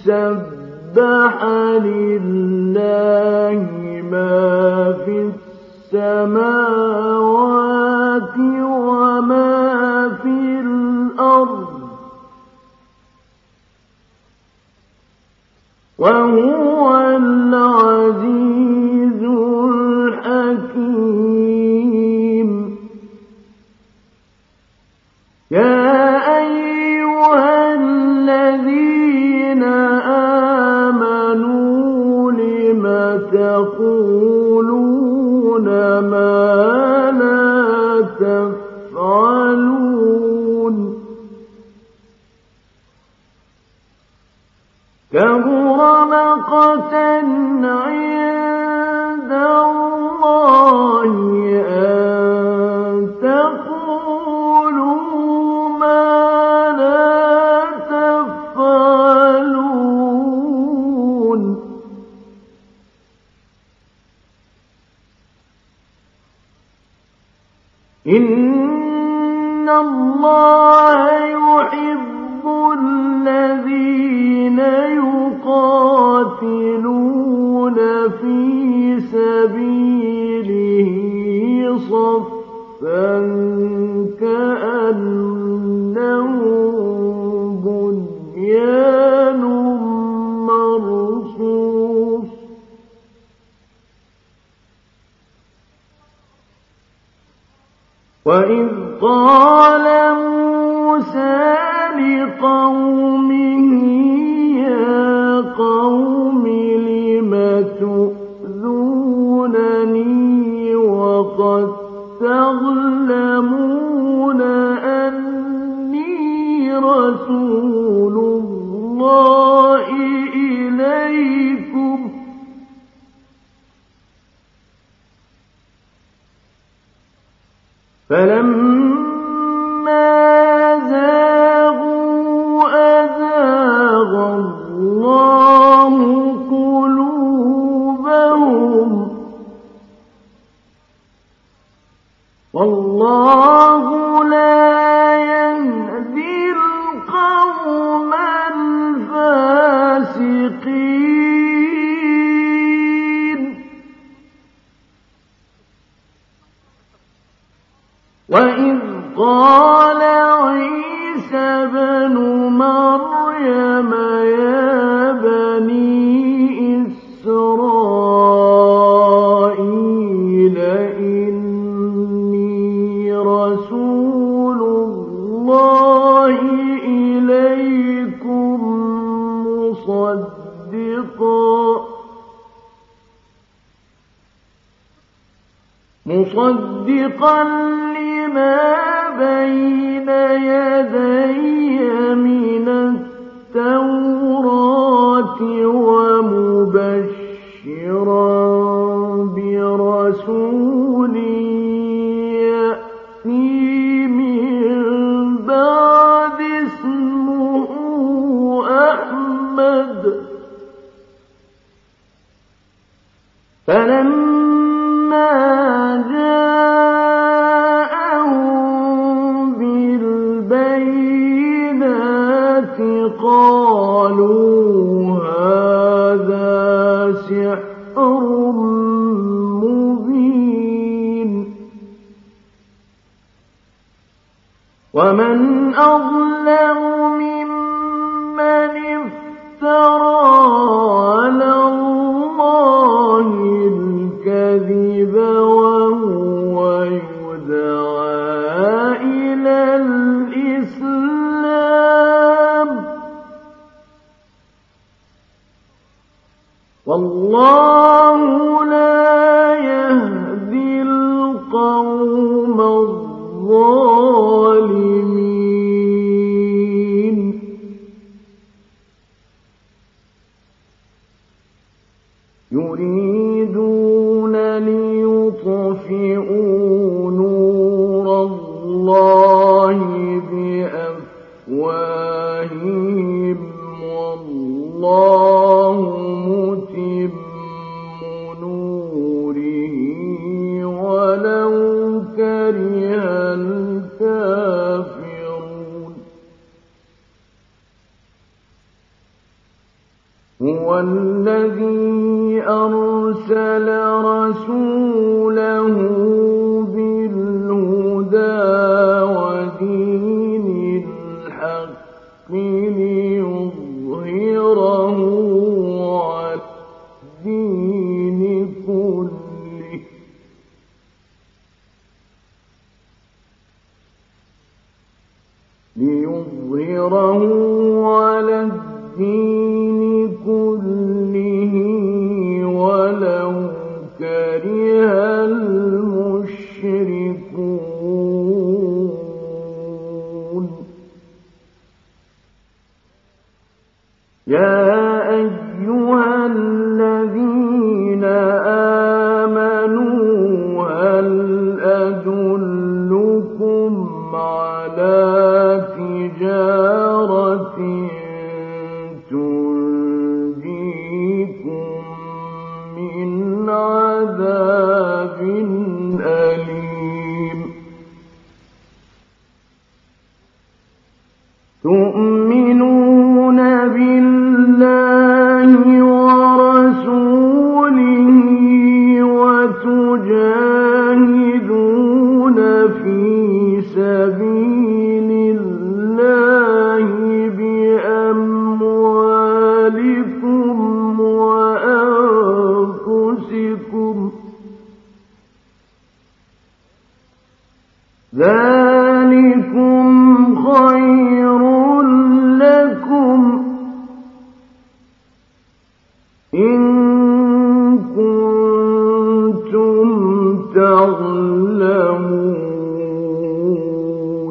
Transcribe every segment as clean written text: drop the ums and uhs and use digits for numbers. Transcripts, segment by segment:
سَبَّحَ لِلَّهِ مَا فِي السَّمَاوَاتِ وَمَا فِي الْأَرْضِ وَهُوَ الْعَزِيزُ الْحَكِيمُ. يَا أَيُّهَا الَّذِينَ آمَنُوا لِمَ تَقُولُونَ مَا لَا تَفْعَلُونَ كَبُرَ مَقْتًا عِندَ اللَّهِ أَن تَقُولُوا مَا لَا تَفْعَلُونَ. إِنَّ اللَّهَ يُحِبُّ الَّذِينَ يُقَاتِلُونَ فِي سَبِيلِهِ صَفًّا كَأَنَّهُم بُنْيَانٌ مَّرْصُوصٌ. وَإِذْ قَالَ مُوسَىٰ لِقَوْمِهِ يَا قَوْمِ لِمَ تُؤْذُونَنِي وَقَدْ تَعْلَمُونَ أَنِّي رَسُولُ اللَّهِ إِلَيْكُمْ فَلَمَّا زَاغُوا أَزَاغَ اللَّهُ قُلُوبَهُمْ وَاللَّهُ لَا يَهْدِي الْقَوْمَ الْفَاسِقِينَ. وَإِذْ قَالَ عِيسَى ابْنُ مَرْيَمَ يَا بَنِي إِسْرَائِيلَ إِنِّي رَسُولُ اللَّهِ إِلَيْكُمْ مُصَدِّقًا لِمَا بَيْنَ يَدَيَّ مِنَ التَّوْرَاةِ وَمُبَشِّرًا بِرَسُولٍ يَأْتِي مِن بَعْدِي اسْمُهُ أَحْمَدُ. فَلَمَّا جَاءَهُم بِالْبَيِّنَاتِ قَالُوا هَٰذَا سِحْرٌ مُّبِينٌ. وَمَنْ أَظْلَمُ مِمَّنِ افْتَرَىٰ عَلَى اللَّهِ الْكَذِبَ وَهُوَ يُدْعَىٰ إِلَى الْإِسْلَامِ وَاللَّهُ لَا يَهْدِي الْقَوْمَ الظَّالِمِينَ. يُرِيدُونَ لِيُطْفِئُوا نُورَ اللَّهِ بِأَفْوَاهِهِمْ وَاللَّهُ مُتِمُّ نُورِهِ وَلَوْ كَرِهَ الْكَافِرُونَ. هو الذي أرسل رسوله بالهدى ودين الحق ليظهره على الدين كله كله ولو كره المشركون يا أيها الذين آمنوا هل أدلكم على تجارة تنجيكم من عذاب أليم تؤمنون بالله ورسوله وتجاهدون في سبيل الله بأموالكم وأنفسكم ذلكم خير لكم إن كنتم تعلمون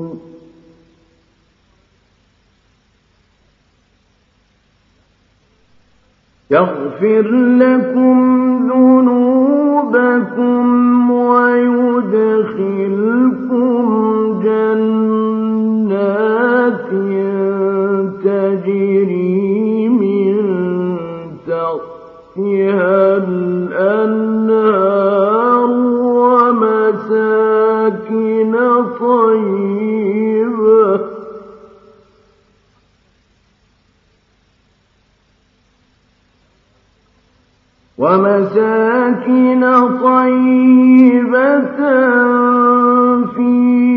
يغفر لكم ذنوبكم ويدخلكم جنات تجري من تحتها الأنهار ومساكن طيبة في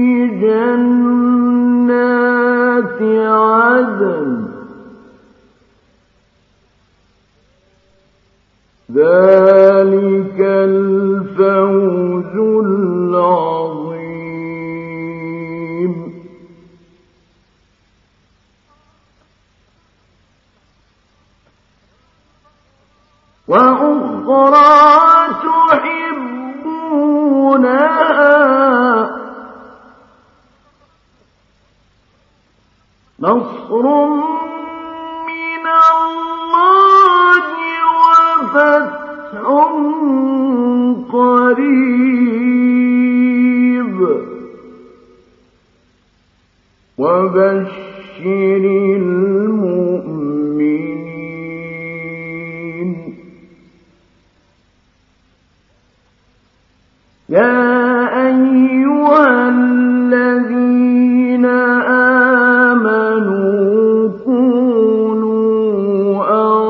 جنات عدن ذلك الفوز العظيم وأخرى تحبونها نصر من الله وفتح قريب وبشر المؤمنين يا أيها الذين آمنوا كونوا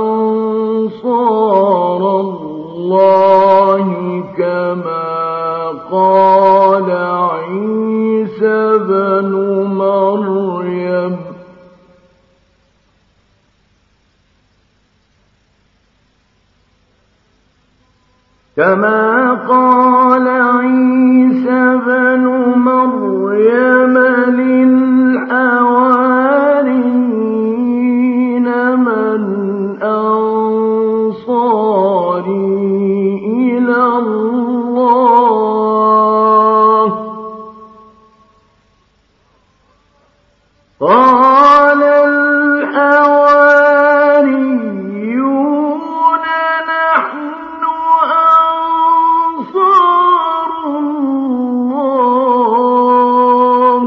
أنصار الله كما قال عيسى بن مريم للحواريين من أنصاري إلى الله قال الحواريون نحن أنصار الله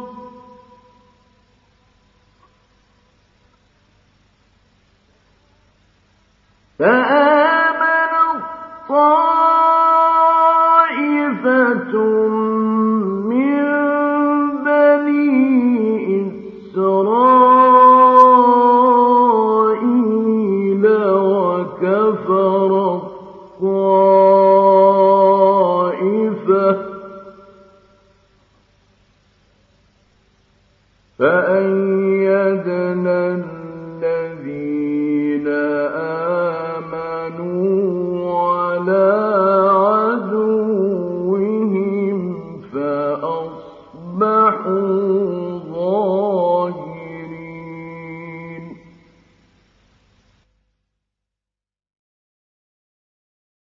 فآمنت طائفة من بني إسرائيل فأيدناه